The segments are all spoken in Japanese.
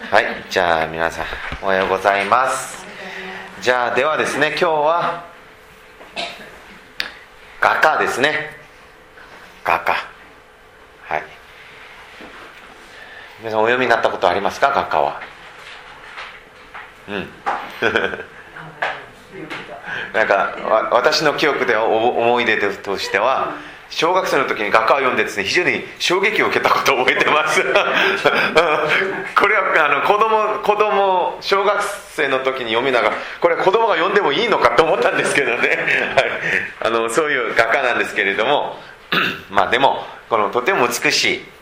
はい、じゃあ皆さんおはようございます。じゃあではですね、今日は画家ですね。画家。はい。皆さんお読みになったことありますか、画家は。なんか私の記憶で思い出としては、小学生の時に画家を読んでですね、非常に衝撃を受けたことを覚えてますこれは子供小学生の時に読みながら、これは子供が読んでもいいのかと思ったんですけどねはい、そういう画家なんですけれどもまあでもこのとても美しい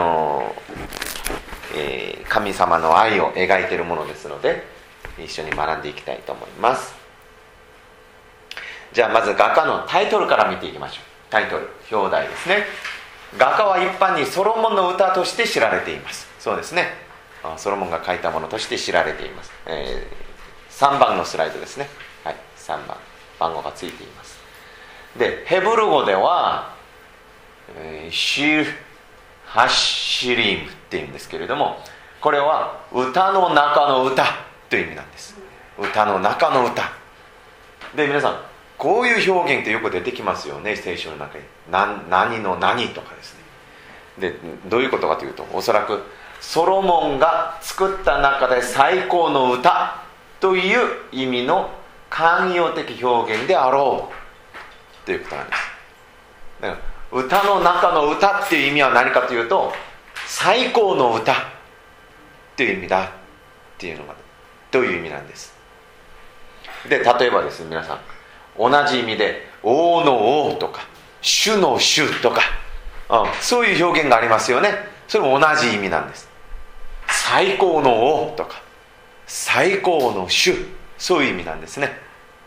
神様の愛を描いているものですので、一緒に学んでいきたいと思います。じゃあまず画家のタイトルから見ていきましょう。タイトル、表題ですね。画家は一般にソロモンの歌として知られています。そうですね、ソロモンが書いたものとして知られています。3番のスライドですね。はい、3番番号がついています。でヘブル語では、シル・ハッシリムっていうんですけれども、これは歌の中の歌という意味なんです。歌の中の歌で、皆さんこういう表現ってよく出てきますよね、聖書の中に。何の何とかですね。でどういうことかというと、おそらくソロモンが作った中で最高の歌という意味の慣用的表現であろうということなんです。だから歌の中の歌っていう意味は何かというと、最高の歌っていう意味だっていうのがどういう意味なんです。で例えばですね、皆さん同じ意味で王の王とか主の主とか、そういう表現がありますよね。それも同じ意味なんです。最高の王とか最高の主、そういう意味なんですね。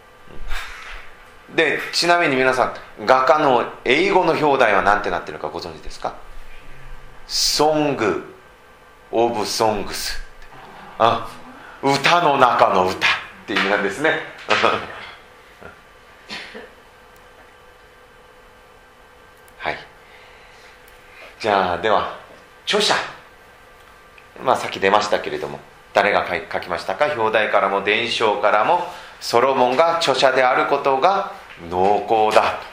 でちなみに皆さん、画家の英語の表題は何てなってるかご存知ですか？ Song of Songs、 歌の中の歌っていう意味なんですねはい、じゃあでは著者、さっき出ましたけれども、誰が書きましたか？表題からも伝承からもソロモンが著者であることが濃厚だと、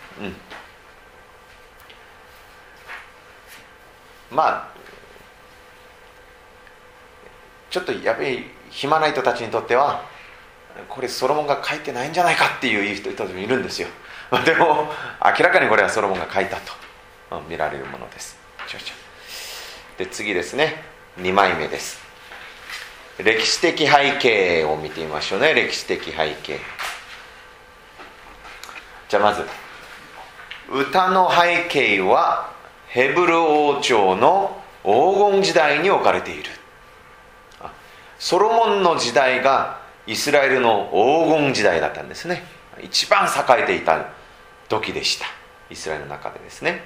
ちょっとやべえ暇な人たちにとっては、これソロモンが書いてないんじゃないかっていう人たちもいるんですよでも明らかにこれはソロモンが書いたと見られるものです。で次ですね、2枚目です。歴史的背景を見てみましょうね。歴史的背景。じゃあまず歌の背景はヘブル王朝の黄金時代に置かれている。ソロモンの時代がイスラエルの黄金時代だったんですね。一番栄えていた時でした、イスラエルの中でですね。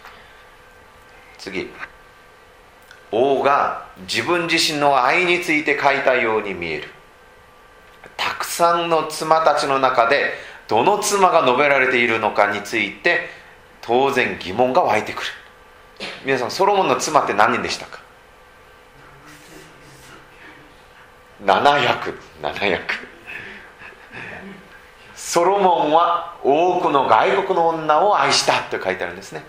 次、王が自分自身の愛について書いたように見える。たくさんの妻たちの中でどの妻が述べられているのかについて当然疑問が湧いてくる。皆さん、ソロモンの妻って何人でしたか？700。ソロモンは多くの外国の女を愛したと書いてあるんですね。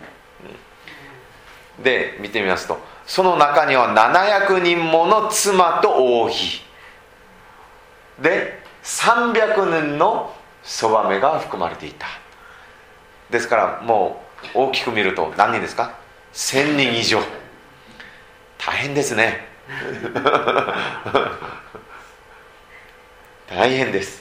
で見てみますと、その中には700人もの妻と王妃で300人のそばめが含まれていた。ですからもう大きく見ると何人ですか？1000人以上。大変ですね大変です。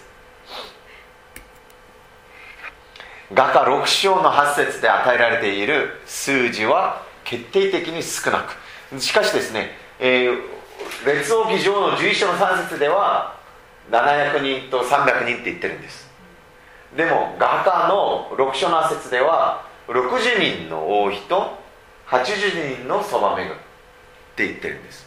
画家6章の8節で与えられている数字は決定的に少なく、しかしですね、列王記上の11章の3節では700人と300人って言ってるんです。でも画家の6章の8節では60人の王妃と80人のそばめがって言ってるんです。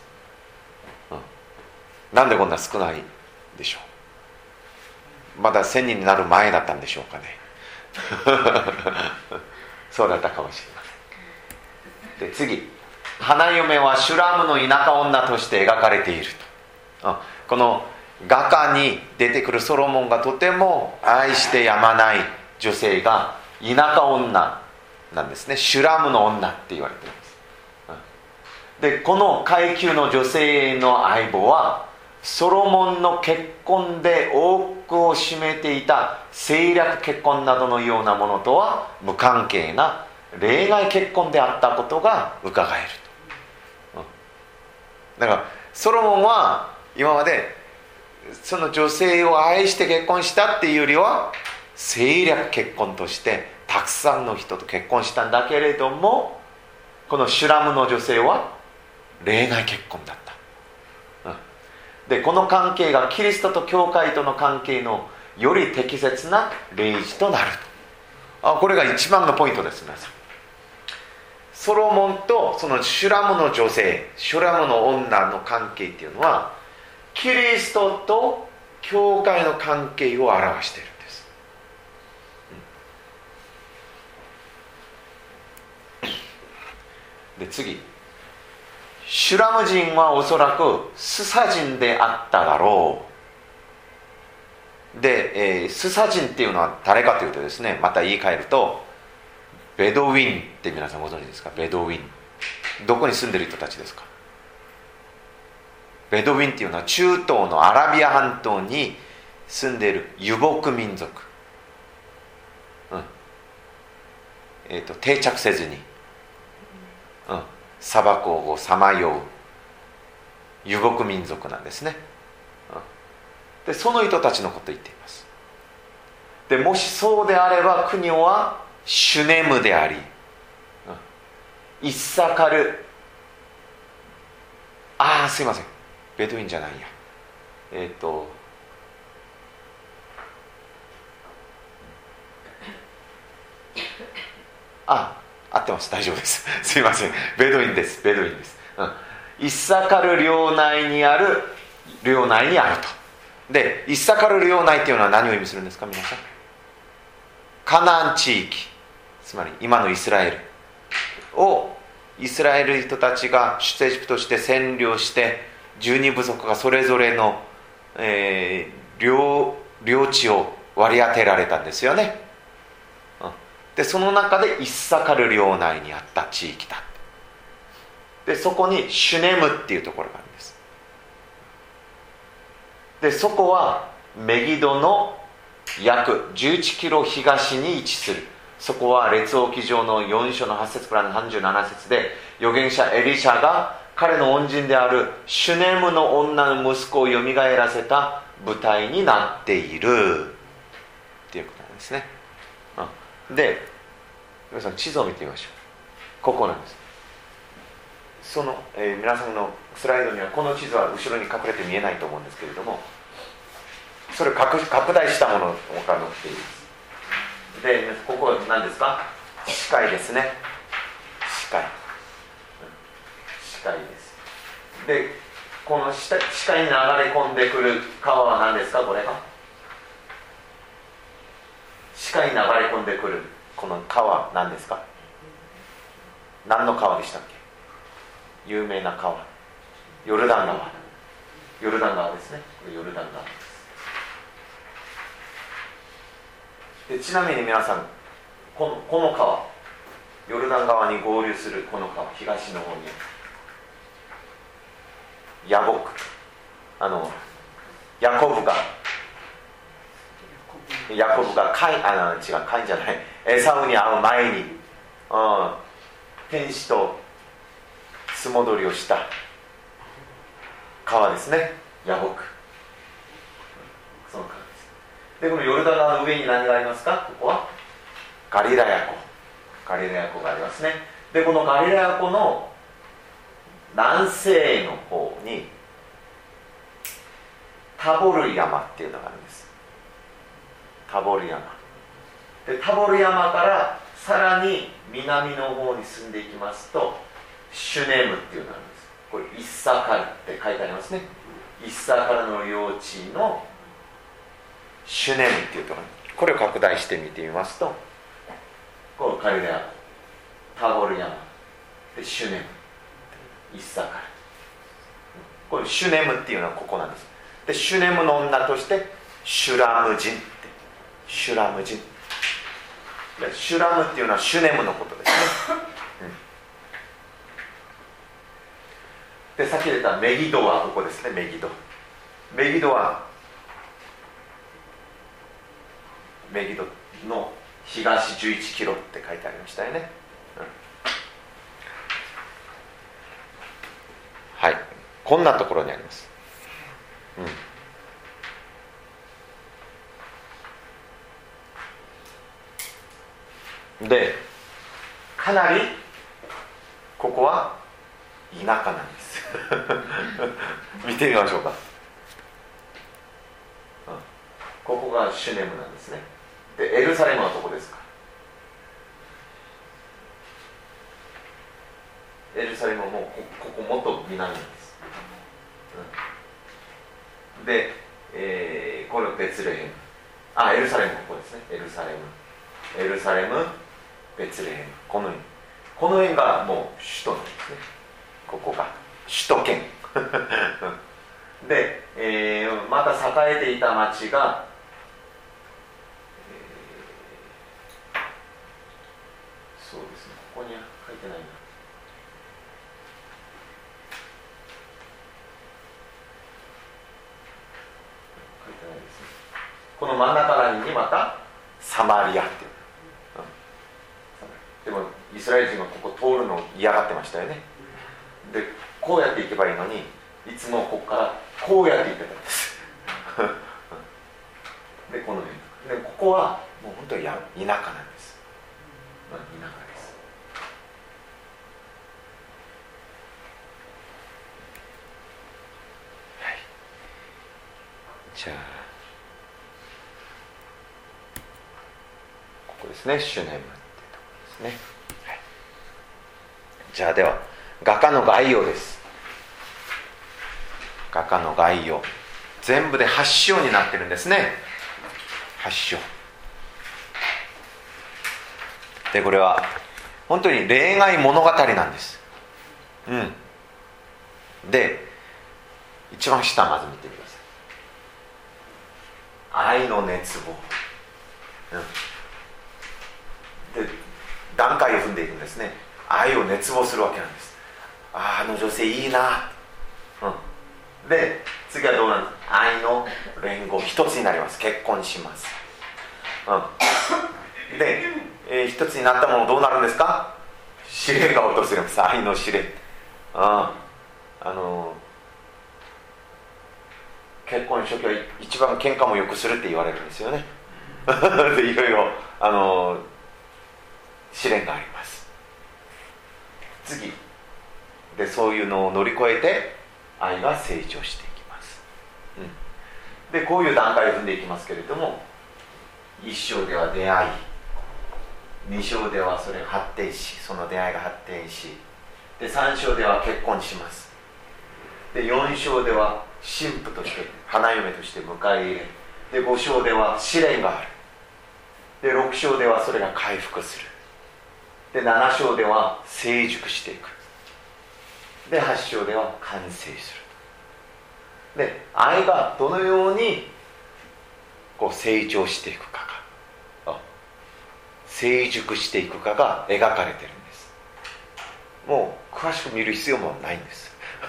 なんでこんな少ないでしょう。まだ1000人になる前だったんでしょうかねそうだったかもしれません。で次、 花嫁はシュラムの田舎女として描かれていると。この画家に出てくるソロモンがとても愛してやまない女性が田舎女なんですね。シュラムの女って言われています。でこの階級の女性の相棒はソロモンの結婚で多くを占めていた政略結婚などのようなものとは無関係な例外結婚であったことが伺えると。だからソロモンは今までその女性を愛して結婚したっていうよりは政略結婚としてたくさんの人と結婚したんだけれども、このシュラムの女性は例外結婚だった。でこの関係がキリストと教会との関係のより適切な例示となると。これが一番のポイントです。皆さん、ソロモンとそのシュラムの女性、シュラムの女の関係っていうのはキリストと教会の関係を表しているんです。で次、シュラム人はおそらくスサ人であっただろう。で、スサ人っていうのは誰かというとですね、また言い換えるとベドウィンって皆さんご存知ですか？ベドウィン、どこに住んでる人たちですか？ベドウィンっていうのは中東のアラビア半島に住んでいる遊牧民族、定着せずに、砂漠をさまよう遊牧民族なんですね。でその人たちのことを言っています。でもしそうであれば国はシュネムであり、イッサカル、すいません、ベドウィンじゃないや、合ってます、大丈夫ですすいません、ベドウィンです、ベドウィンです、イッサカル領内にあると。でイッサカル領内っていうのは何を意味するんですか皆さん？カナン地域、つまり今のイスラエルをイスラエル人たちが出エジプトとして占領して、12部族がそれぞれの、領地を割り当てられたんですよね。でその中でイッサカル領内にあった地域だ。でそこにシュネムっていうところがあるんです。でそこはメギドの約11キロ東に位置する。そこは列王記上の4章の8節からの37節で、預言者エリシャが彼の恩人であるシュネムの女の息子をよみがえらせた舞台になっているっていうことなんですね。で皆さん地図を見てみましょう。ここなんです。その、皆さんのスライドにはこの地図は後ろに隠れて見えないと思うんですけれども、それを拡大したものが載っています。でここは何ですか？視界ですね。視界です。でこの視界に流れ込んでくる川は何ですか？これが視界に流れ込んでくるこの川は何ですか？何の川でしたっけ？有名な川、ヨルダン川。ヨルダン川ですね。これヨルダン川です。でちなみに皆さん、この川、ヨルダン川に合流するこの川、東の方にヤボク、ヤコブがカインじゃない、エサウに会う前に、天使と素戻りをした川ですね、ヤボク。その川です。でこのヨルダン川の上に何がありますか？ここはガリラヤ湖がありますね。でこのガリラヤ湖の南西の方にタボル山っていうのがあるんです。タボル山で、タボル山からさらに南の方に進んでいきますとシュネムっていうのがあるんです。これイッサカルって書いてありますね。イッサカルの領地のシュネムっていうところ、これを拡大して見てみますと、このガリラヤ湖、タボル山でシュネム、 イッサカル。これシュネムっていうのはここなんです。でシュネムの女としてシュラム人って、シュラム人、シュラムっていうのはシュネムのことですね、でさっき出たメギドはここですね。メギドはメギドの東11キロって書いてありましたよね、はい、こんなところにあります、でかなりここは田舎なんです見てみましょうか、ここがシュネムなんですね。でエルサレムはどこですか。エルサレムはもうここもっと南なんです、で、これベツレヘム、エルサレムここですね。エルサレム、ベツレヘム、この辺がもう首都なんですね。ここが首都圏で、また栄えていた町が、そうですね、ここには書いてないな。書いてないですね。この真ん中らにまたサマリアっていう、でもイスラエル人はここ通るのを嫌がってましたよね。でこうやって行けばいいのに、いつもここからこうやって行ってたんですでこの辺で、ここはもう本当に田舎なんです、田舎です。はい、じゃあここですね、シュネムってところですね、はい、じゃあでは画家の概要です。画家の概要、全部で8章になってるんですね。8章で、これは本当に恋愛物語なんです。で一番下まず見てください。愛の熱望、で段階を踏んでいくんですね。愛を熱望するわけなんです。あの女性いいな、で次はどうなる。愛の連合、一つになります。結婚します、で、一つになったものどうなるんですか。試練が訪れます。愛の試練、結婚初期は一番喧嘩もよくするって言われるんですよねでいろいろ試練があります。次でそういうのを乗り越えて愛が成長していきます、でこういう段階を踏んでいきますけれども、1章では出会い、2章ではそれが発展し、その出会いが発展し、で3章では結婚します。で4章では新婦として花嫁として迎え入れ、で5章では試練がある、で6章ではそれが回復する、で7章では成熟していく、で8章では完成する。で愛がどのようにこう成長していくかが、成熟していくかが描かれてるんです。もう詳しく見る必要もないんです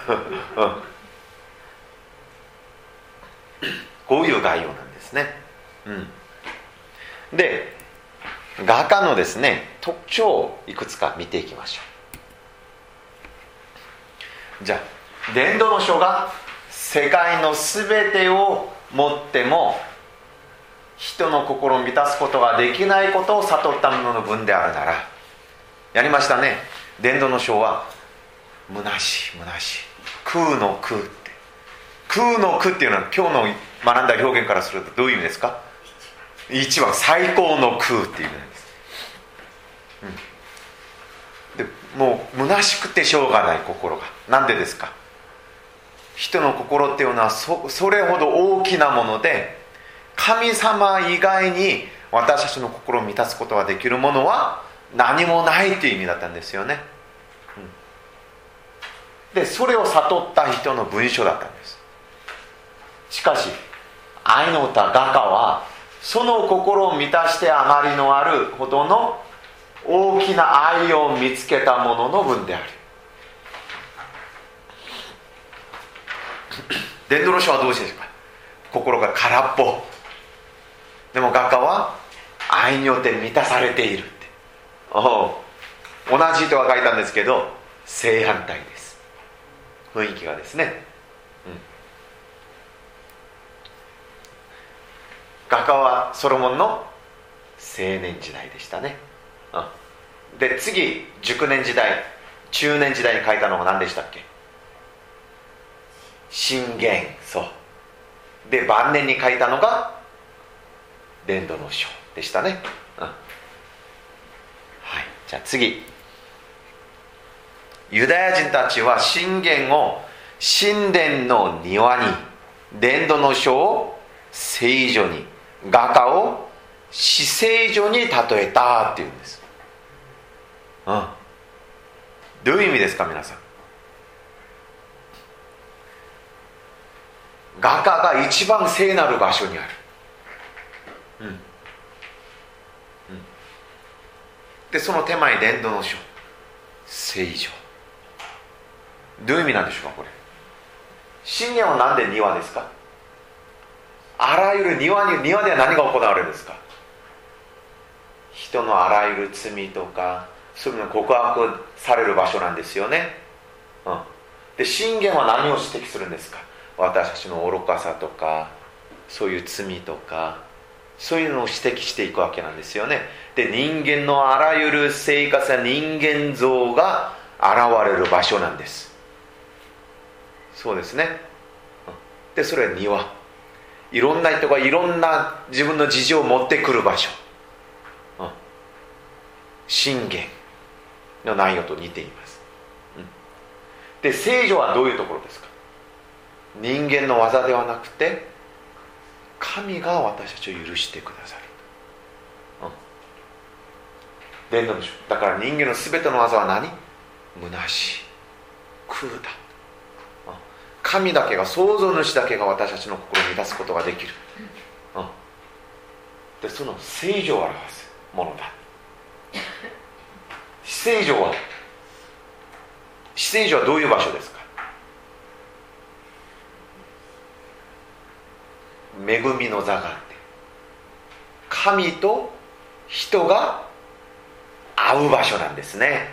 こういう概要なんですね、で画家のですね特徴をいくつか見ていきましょう。じゃあ伝道の書が世界のすべてをもっても人の心を満たすことができないことを悟った者の文であるなら、やりましたね。伝道の書は虚しい空の空って、空の空っていうのは今日の学んだ表現からするとどういう意味ですか。一番最高の空っていう意味なんです、でもう虚しくてしょうがない心が。なんでですか。人の心っていうのは それほど大きなもので、神様以外に私たちの心を満たすことができるものは何もないという意味だったんですよね、 でそれを悟った人の文章だったんです。しかし愛の歌画家はその心を満たしてあまりのあるほどの大きな愛を見つけたものの文である。伝道の書はどうしてですか？心が空っぽ。でも画家は愛によって満たされているって。同じ人が書いたんですけど正反対です。雰囲気がですね、画家はソロモンの青年時代でしたね。で次熟年時代中年時代に書いたのが何でしたっけ？箴言。そうで晩年に書いたのが伝道の書でしたね。はい、じゃあ次、ユダヤ人たちは箴言を神殿の庭に、伝道の書を聖女に、画家を至聖所に例えたっていうんです。どういう意味ですか皆さん？画家が一番聖なる場所にある。でその手前伝道の書聖所。どういう意味なんでしょうかこれ？信玄は何で庭ですか？あらゆる庭では何が行われるんですか？人のあらゆる罪とかそういうの告白される場所なんですよね。で信玄は何を指摘するんですか？私たちの愚かさとかそういう罪とかそういうのを指摘していくわけなんですよね。で人間のあらゆる生活や人間像が現れる場所なんです。そうですね。でそれは庭、いろんな人がいろんな自分の事情を持ってくる場所、箴言の内容と似ています。で聖所はどういうところですか？人間の技ではなくて神が私たちを許してくださる。伝道の書だから人間の全ての技は何？虚しい、空だ。神だけが、創造主だけが私たちの心を満たすことができる。でその聖所を表すものだ。至聖所はどういう場所ですか？恵みの座があって神と人が会う場所なんですね。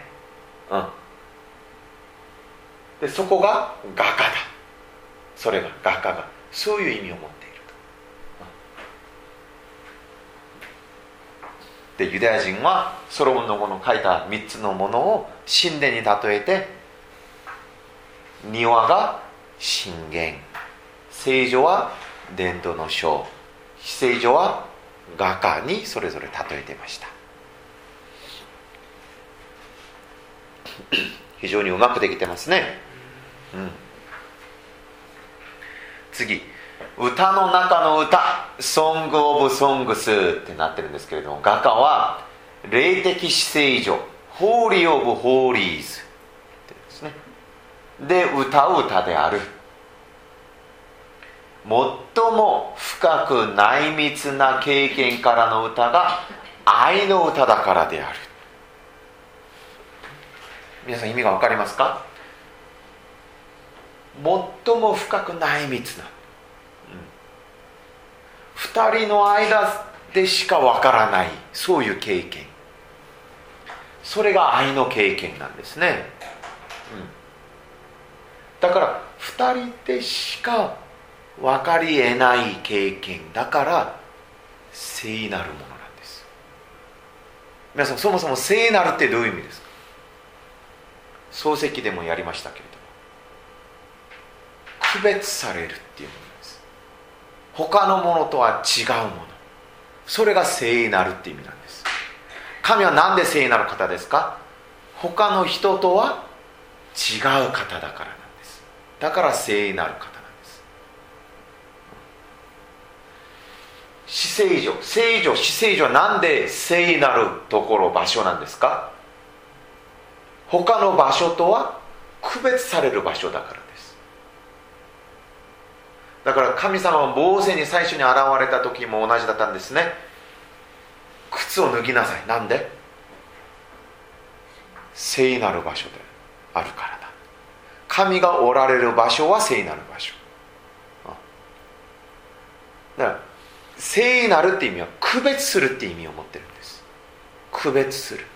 でそこが画家だ。それが画家がそういう意味を持っていると。でユダヤ人はソロモンの書いた3つのものを神殿に例えて、庭が箴言、聖所は伝道の書、至聖所は画家にそれぞれ例えていました。非常にうまくできてますね。次、歌の中の歌、ソングオブソングスってなってるんですけれども、画家は霊的至聖所、ホーリーオブホーリーズですね。で歌う歌である。最も深く内密な経験からの歌が愛の歌だからである。皆さん意味が分かりますか？最も深く内密な、二人の間でしか分からないそういう経験、それが愛の経験なんですね。だから二人でしか分かり得ない経験だから聖なるものなんです。皆さんそもそも聖なるってどういう意味ですか？漱石でもやりましたけれども、区別されるっていうものです。他のものとは違うもの、それが聖なるっていう意味なんです。神は何で聖なる方ですか？他の人とは違う方だからなんです。だから聖なる方なんです。至聖所、至聖所は何で聖なるところ、場所なんですか？他の場所とは区別される場所だからです。だから神様はモーセに最初に現れた時も同じだったんですね。靴を脱ぎなさい。なんで？聖なる場所であるからだ。神がおられる場所は聖なる場所。だから聖なるって意味は区別するって意味を持ってるんです。区別する。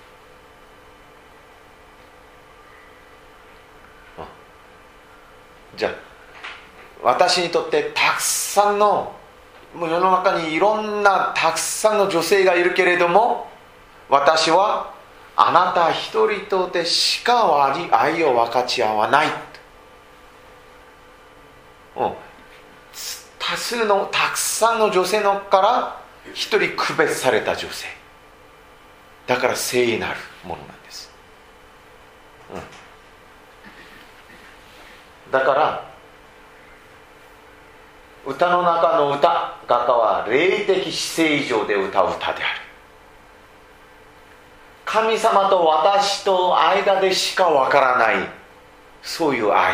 じゃあ私にとってたくさんの、もう世の中にいろんなたくさんの女性がいるけれども、私はあなた一人とでしか愛を分かち合わない。たくさんの女性のから一人区別された女性だから聖なるものなんです、だから歌の中の歌、画家は霊的姿勢上で歌う歌である。神様と私と間でしかわからない、そういう愛、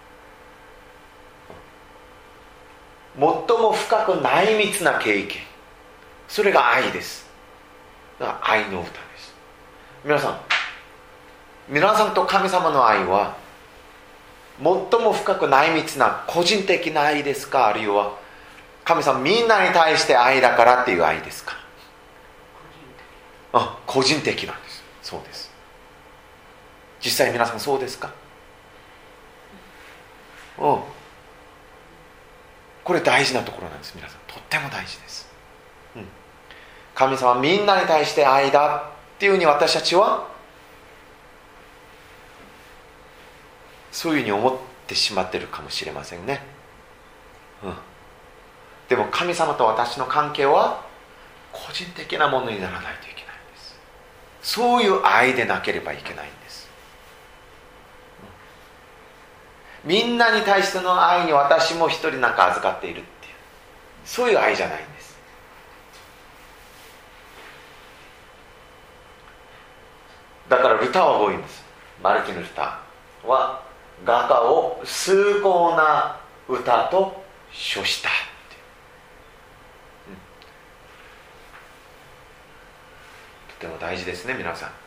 最も深く内密な経験、それが愛です。だから愛の歌です。皆さんと神様の愛は最も深く内密な個人的な愛ですか、あるいは神様みんなに対して愛だからっていう愛ですか？個人的なんです。そうです。実際皆さんそうですか？これ大事なところなんです。皆さんとっても大事です、神様みんなに対して愛だっていうふうに私たちはそういうふうに思ってしまってるかもしれませんね、でも神様と私の関係は個人的なものにならないといけないんです。そういう愛でなければいけないんです、みんなに対しての愛に私も一人なんか預かっているっていう、そういう愛じゃないんです。だからルターはこういうんです。マルティン・ルターは画家を崇高な歌と称したって、とても大事ですね皆さん。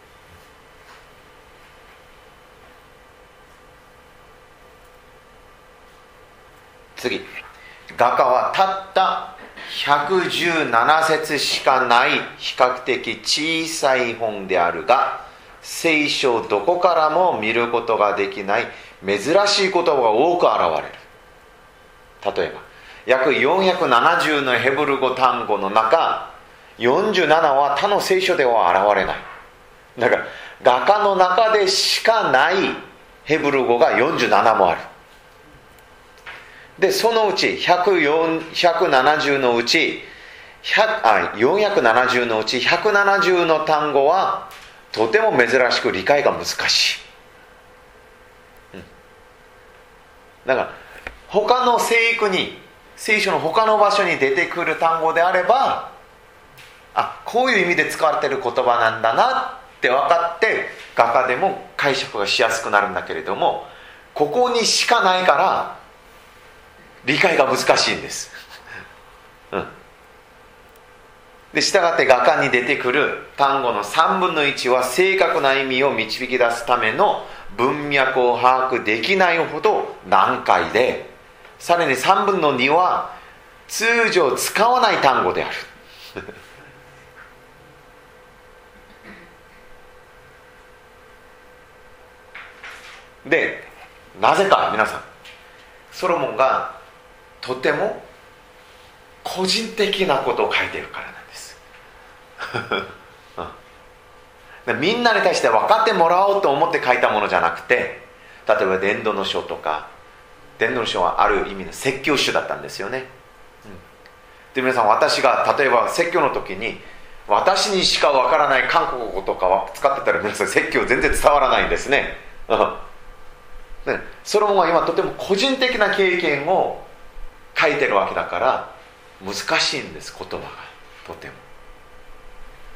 次、画家はたった117節しかない比較的小さい本であるが、聖書どこからも見ることができない珍しい言葉が多く現れる。例えば約470のヘブル語単語の中、47は他の聖書では現れない。だから画家の中でしかないヘブル語が47もある。でそのうち470のうち470のうち170の単語はとても珍しく理解が難しい、だから他の聖句に、聖書の他の場所に出てくる単語であれば、こういう意味で使われている言葉なんだなって分かって画家でも解釈がしやすくなるんだけれども、ここにしかないから理解が難しいんです、で従って画家に出てくる単語の3分の1は正確な意味を導き出すための文脈を把握できないほど難解で、さらに3分の2は通常使わない単語であるでなぜか皆さん、ソロモンがとても個人的なことを書いているからなんですみんなに対して分かってもらおうと思って書いたものじゃなくて、例えば伝道の書とか、伝道の書はある意味の説教書だったんですよね、で皆さん、私が例えば説教の時に私にしか分からない韓国語とかは使ってたら、皆さん説教全然伝わらないんですね、ソロモンは今とても個人的な経験を書いてるわけだから難しいんです、言葉がとても。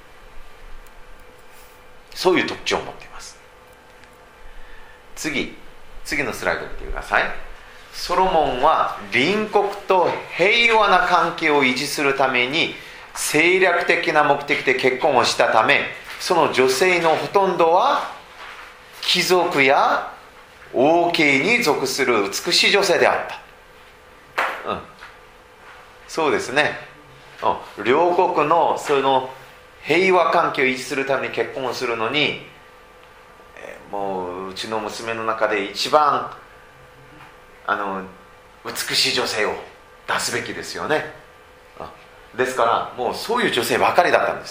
そういう特徴を持っています。次、 次のスライド見てください。ソロモンは隣国と平和な関係を維持するために政略的な目的で結婚をしたため、その女性のほとんどは貴族や王家に属する美しい女性であった。そうですね。両国のその平和関係を維持するために結婚をするのに、もううちの娘の中で一番美しい女性を出すべきですよね。ですからもうそういう女性ばかりだったんです。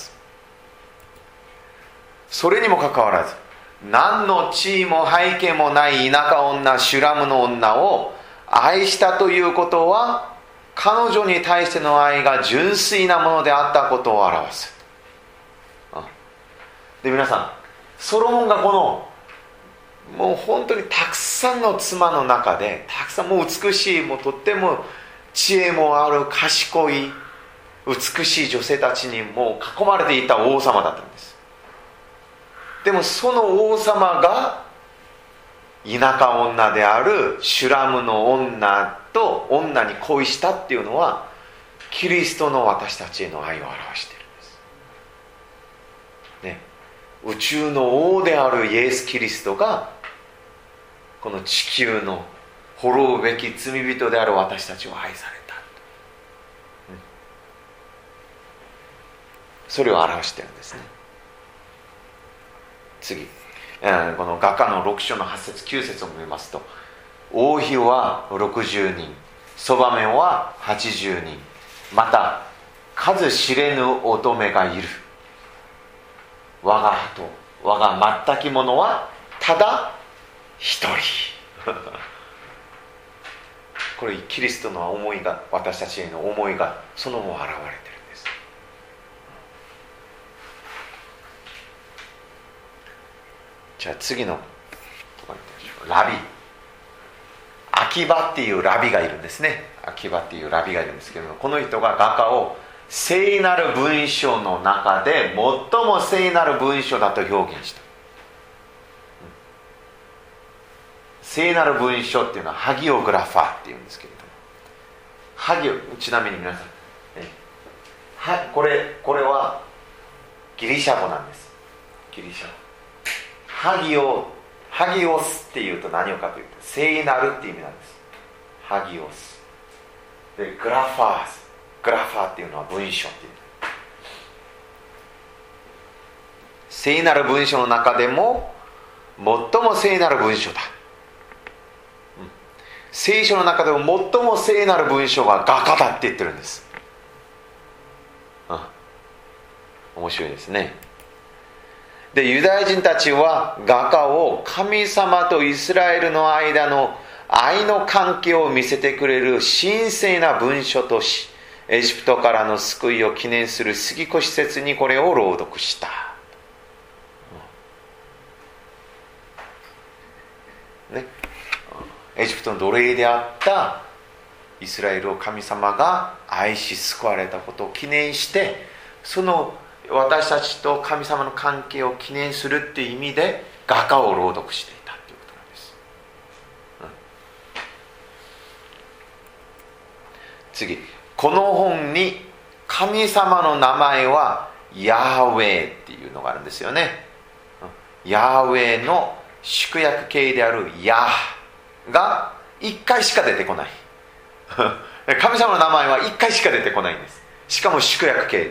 それにもかかわらず、何の地位も背景もない田舎女シュラムの女を愛したということは、彼女に対しての愛が純粋なものであったことを表す。で、皆さん、ソロモンがこのもう本当にたくさんの妻の中で、たくさんもう美しい、もうとっても知恵もある賢い美しい女性たちにもう囲まれていた王様だったんです。でもその王様が田舎女であるシュラムの女と女に恋したっていうのは、キリストの私たちへの愛を表しているんですね。宇宙の王であるイエス・キリストがこの地球の滅ぶべき罪人である私たちを愛された、それを表しているんですね。次、この画家の6章の8節9節を見ますと、王妃は60人、そばめは80人、また数知れぬ乙女がいる。我が鳩、我が全き者はただ一人。これキリストの思いが、私たちへの思いがそのまま現れてるんです。じゃあ次のラビ、秋葉っていうラビがいるんですね。秋葉っていうラビがいるんですけど、この人が画家を聖なる文章の中で最も聖なる文章だと表現した。聖なる文章っていうのはハギオグラファーっていうんですけれども、ちなみに皆さん、これはギリシャ語なんです。ギリシャ語。ハギオスっていうと何をかというと聖なるっていう意味なんです。ハギオスで、グラファーっていうのは文章っていう、聖なる文章の中でも最も聖なる文章だ。聖書の中でも最も聖なる文章が画家だって言ってるんです。面白いですね。で、ユダヤ人たちは画家を神様とイスラエルの間の愛の関係を見せてくれる神聖な文書とし、エジプトからの救いを記念する杉越節にこれを朗読した。ね、エジプトの奴隷であったイスラエルを神様が愛し救われたことを記念して、その私たちと神様の関係を記念するっていう意味で画家を朗読していたということなんです。次、この本に神様の名前はヤーウェーっていうのがあるんですよね。ヤーウェーの縮約形であるヤーが1回しか出てこない。神様の名前は1回しか出てこないんです。しかも縮約形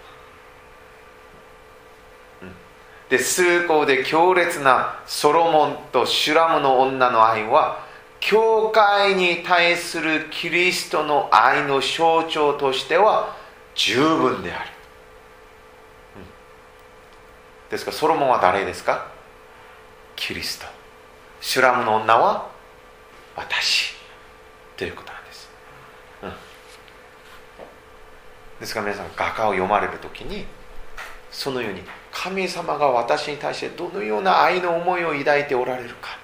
で、崇高で強烈なソロモンとシュラムの女の愛は教会に対するキリストの愛の象徴としては十分である。ですからソロモンは誰ですか？キリスト。シュラムの女は私ということなんです。ですから皆さん画家を読まれるときに、そのように神様が私に対してどのような愛の思いを抱いておられるか、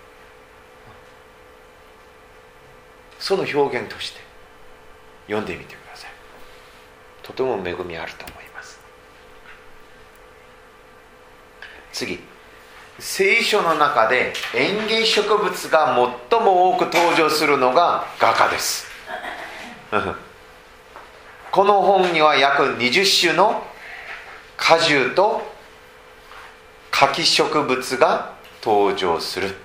その表現として読んでみてください。とても恵みあると思います。次、 聖書の中で園芸植物が最も多く登場するのが画家ですこの本には約20種の果樹と柿植物が登場するって。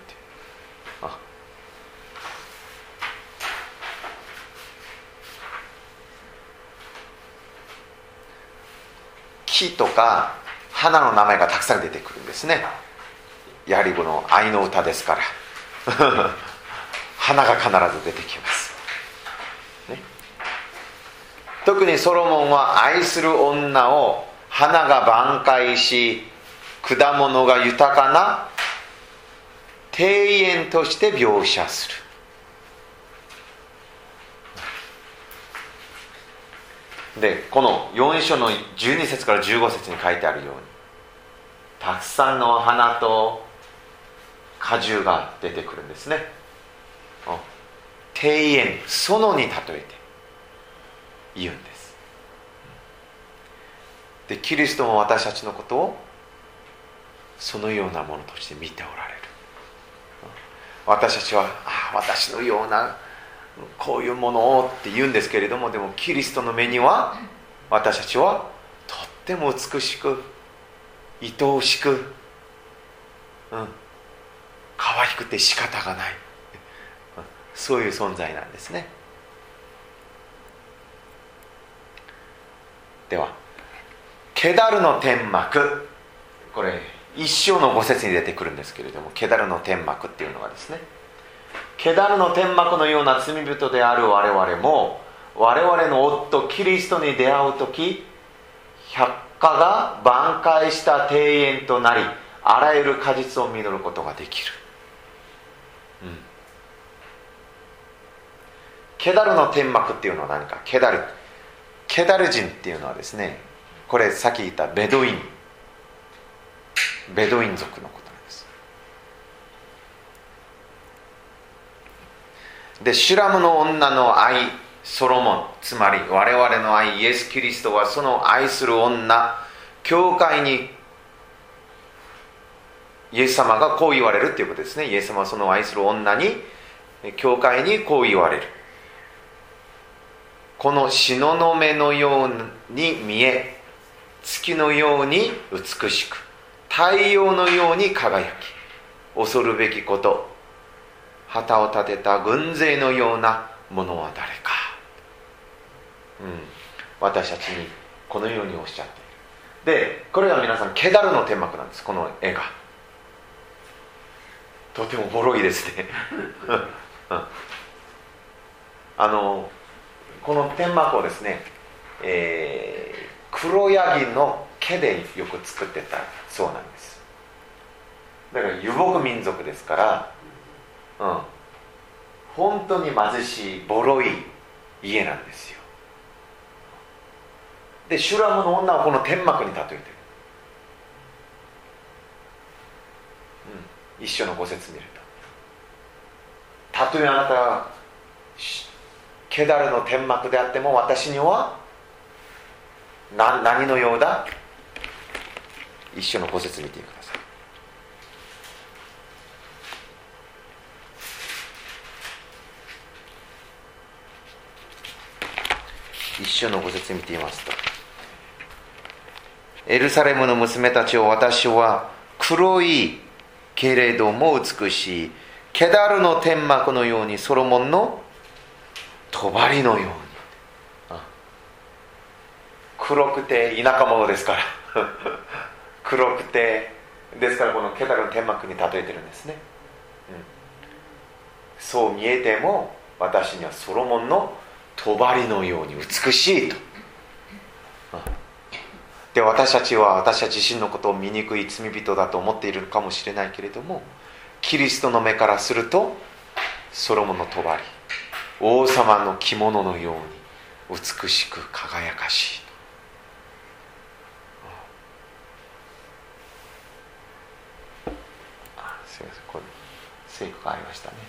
木とか花の名前がたくさん出てくるんですね。やはりこの愛の歌ですから花が必ず出てきます、ね、特にソロモンは愛する女を花が挽回し果物が豊かな庭園として描写する。でこの4章の12節から15節に書いてあるように、たくさんの花と果樹が出てくるんですね。庭園、園に例えて言うんです。でキリストも私たちのことをそのようなものとして見ておられる。私たちは私のようなこういうものをって言うんですけれども、でもキリストの目には私たちはとっても美しく愛おしく、可愛くて仕方がない、そういう存在なんですね。ではケダルの天幕、これ一章の5節に出てくるんですけれども、ケダルの天幕っていうのはですね、ケダルの天幕のような罪人である我々も、我々の夫キリストに出会うとき、百花が挽回した庭園となり、あらゆる果実を実ることができる、ケダルの天幕っていうのは何か。ケダル人っていうのはですね、これさっき言ったベドウィン族のことなんです。でシュラムの女の愛ソロモン、つまり我々の愛イエス・キリストはその愛する女教会に、イエス様がこう言われるということですね。イエス様はその愛する女に、教会にこう言われる。この東雲のように見え、月のように美しく、太陽のように輝き、恐るべきこと、旗を立てた軍勢のようなものは誰か。私たちにこのようにおっしゃっている。でこれが皆さんケダルの天幕なんです。この絵がとてもボロいですねこの天幕をですね、黒ヤギの毛でよく作ってたそうなんです。だから遊牧民族ですから、本当に貧しいボロい家なんですよ。でシュラムの女はこの天幕に例えてる、一緒の5節見ると、たとえあなたがケダルの天幕であっても私には何のようだ。一緒の5節見てください。一緒の5節見てみますと、エルサレムの娘たちを私は黒いけれども美しいケダルの天幕のように、ソロモンの帳のように。黒くて田舎者ですから黒くてですから、このケダルの天幕に例えてるんですね、そう見えても私にはソロモンの帳のように美しいと。で私たちは私たち自身のことを醜い罪人だと思っているかもしれないけれども、キリストの目からするとソロモンの帳、王様の着物のように美しく輝かしい。すみません、これ聖句がありましたね、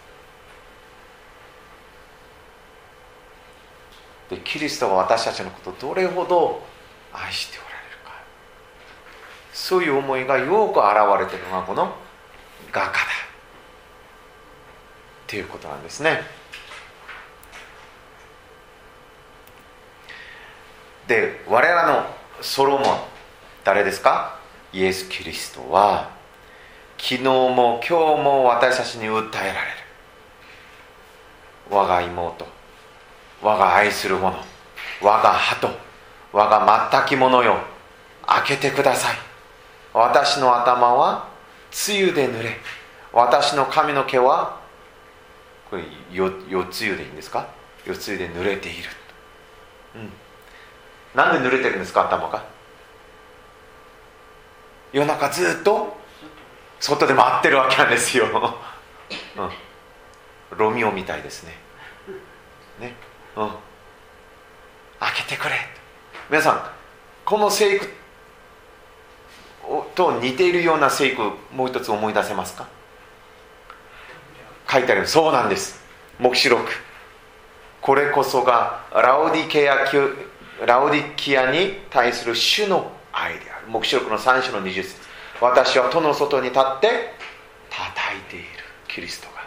でキリストが私たちのことをどれほど愛しておられるか、 そういう思いがよく現れているのがこの画家だということなんですね。で、我らのソロモン、誰ですか？イエス・キリストは昨日も今日も私たちに訴えられる。我が妹、我が愛する者、我が鳩、我が全き者よ、開けてください。私の頭は露で濡れ、私の髪の毛はこれ夜露でいいんですか？夜露で濡れている。なんで濡れてるんですか？頭が。夜中ずっと外で待ってるわけなんですよ、ロミオみたいですね。開けてくれ。皆さん、この聖句と似ているような聖句、もう一つ思い出せますか？書いてある。そうなんです。黙示録。これこそがラオディキアに対する主の愛である。黙示録の3章の20節。私は戸の外に立って叩いている。キリストが。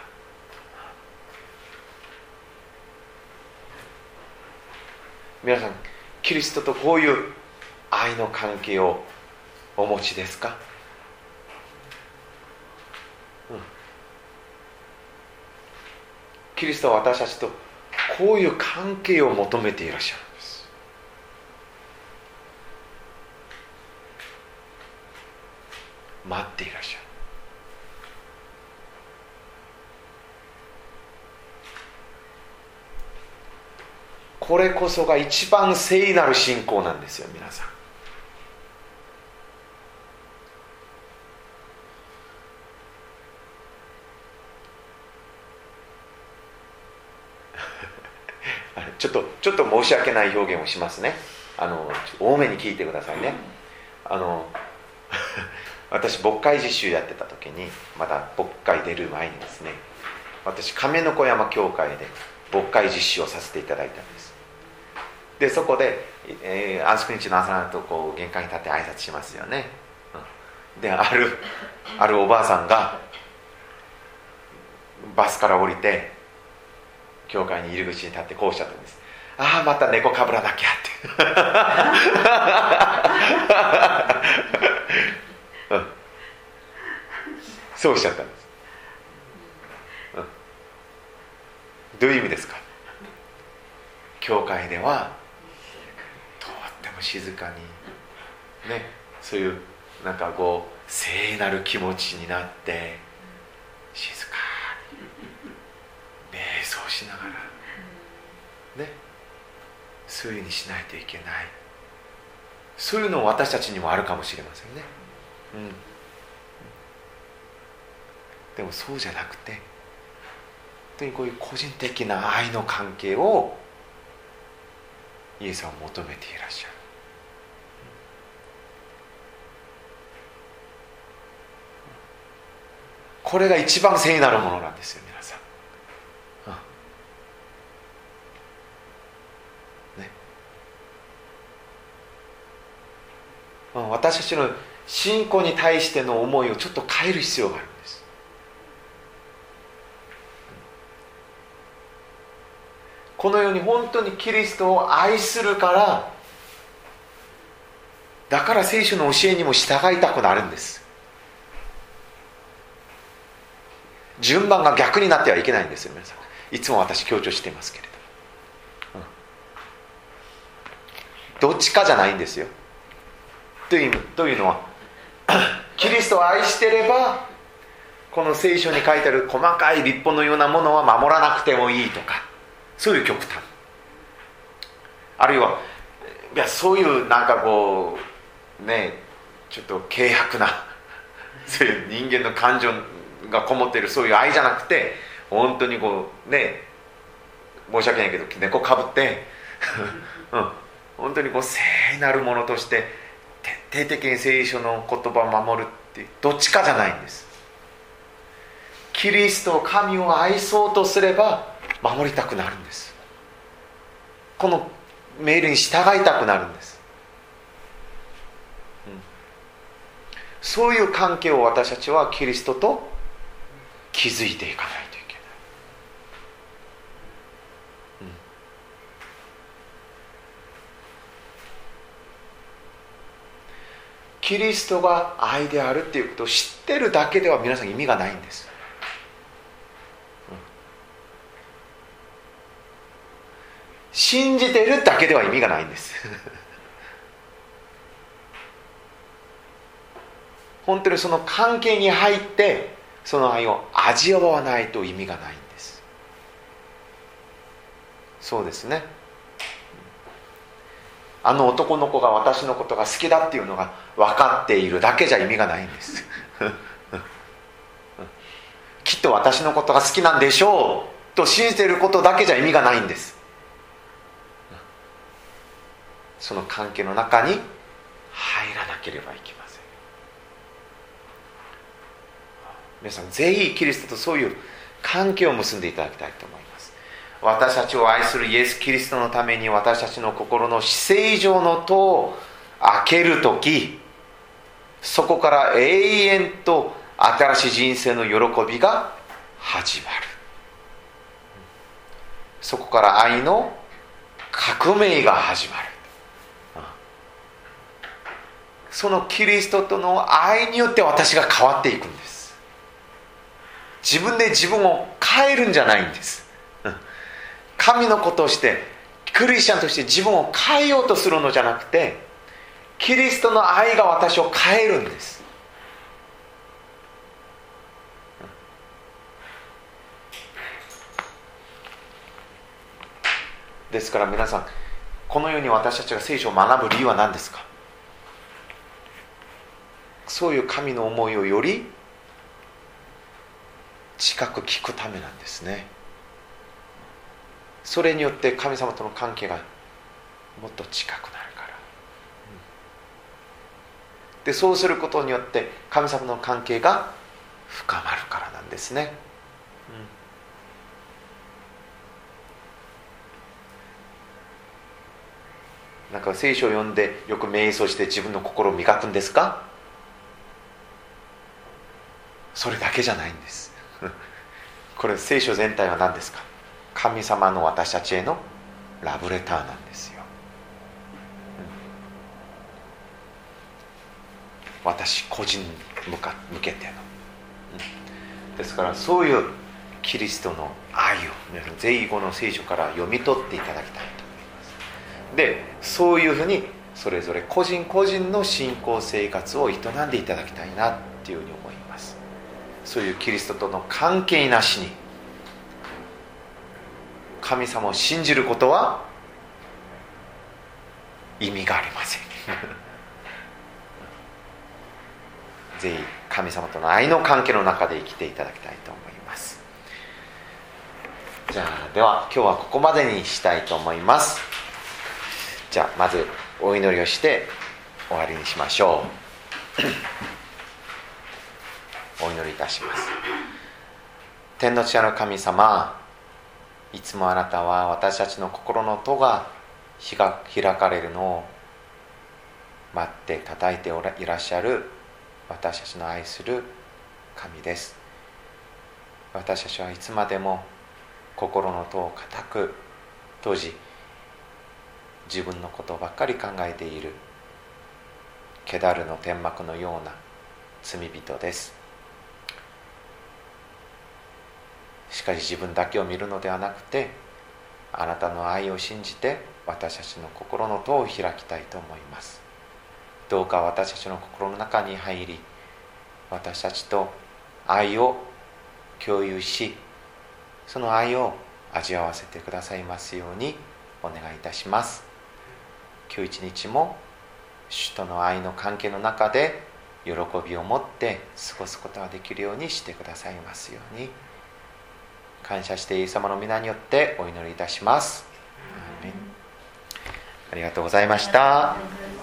皆さん、キリストとこういう愛の関係をお持ちですか？キリストは私たちとこういう関係を求めていらっしゃるんです。待っていらっしゃる。これこそが一番聖なる信仰なんですよ、皆さん。ちょっと申し訳ない表現をしますね。多めに聞いてくださいね。私牧会実習やってた時に、まだ牧会出る前にですね、私亀の子山教会で牧会実習をさせていただいたんです。でそこで、安息日の朝になるとこう玄関に立って挨拶しますよね。であるおばあさんがバスから降りて教会に入り口に立ってこうおっしゃったんです。ああ、また猫かぶらなきゃってそうおっしゃったんです。どういう意味ですか？教会ではとっても静かにね、そういうなんかこう聖なる気持ちになって静かに瞑想しながらね、そういうふうにしないといけない。そういうの私たちにもあるかもしれませんね。でもそうじゃなくて、本当にこういう個人的な愛の関係をイエスは求めていらっしゃる。これが一番聖なるものなんですよ、皆さん。私たちの信仰に対しての思いをちょっと変える必要があるんです。このように本当にキリストを愛するから、だから聖書の教えにも従いたくなるんです。順番が逆になってはいけないんですよ、皆さん。いつも私強調していますけれど、どっちかじゃないんですよ。というのはキリストを愛してればこの聖書に書いてある細かい律法のようなものは守らなくてもいいとか、そういう極端、あるいはいやそういうなんかこうね、ちょっと軽薄なそういう人間の感情がこもっているそういう愛じゃなくて、本当にこうね、申し訳ないけど猫かぶって本当にこう聖なるものとして徹底的に聖書の言葉を守るっていう、どっちかじゃないんです。キリスト神を愛そうとすれば守りたくなるんです。この命令に従いたくなるんです。 そういう関係を私たちはキリストと築いていかないといけない。キリストが愛であるっていうことを知ってるだけでは皆さん意味がないんです。信じてるだけでは意味がないんです本当にその関係に入ってその愛を味わわないと意味がないんです。そうですね。あの男の子が私のことが好きだっていうのが分かっているだけじゃ意味がないんですきっと私のことが好きなんでしょうと信じていることだけじゃ意味がないんです。その関係の中に入らなければいけません。皆さんぜひキリストとそういう関係を結んでいただきたいと思います。私たちを愛するイエス・キリストのために私たちの心の至聖上の戸を開けるとき、そこから永遠と新しい人生の喜びが始まる。そこから愛の革命が始まる。そのキリストとの愛によって私が変わっていくんです。自分で自分を変えるんじゃないんです。神の子としてクリスチャンとして自分を変えようとするのじゃなくて、キリストの愛が私を変えるんです。ですから皆さん、このように私たちが聖書を学ぶ理由は何ですか？そういう神の思いをより近く聞くためなんですね。それによって神様との関係がもっと近くなるから。で、そうすることによって神様の関係が深まるからなんですね。なんか聖書を読んでよく瞑想して自分の心を磨くんですか？それだけじゃないんですこれ聖書全体は何ですか？神様の私たちへのラブレターなんですよ。私個人に向けての。ですからそういうキリストの愛を皆さんぜひこの聖書から読み取っていただきたいと思います。で、そういうふうにそれぞれ個人個人の信仰生活を営んでいただきたいなっていうふうに思います。そういうキリストとの関係なしに神様を信じることは意味がありませんぜひ神様との愛の関係の中で生きていただきたいと思います。じゃあでは今日はここまでにしたいと思います。じゃあまずお祈りをして終わりにしましょう。お祈りいたします。天の地なる神様、いつもあなたは私たちの心の戸が開かれるのを待って叩いていらっしゃる私たちの愛する神です。私たちはいつまでも心の戸を固く閉じ、自分のことばっかり考えているケダルの天幕のような罪人です。しかし自分だけを見るのではなくて、あなたの愛を信じて私たちの心の戸を開きたいと思います。どうか私たちの心の中に入り、私たちと愛を共有し、その愛を味わわせてくださいますようにお願いいたします。今日一日も主との愛の関係の中で喜びを持って過ごすことができるようにしてくださいますように、感謝してイエス様の皆によってお祈りいたします。アーメン。ありがとうございました。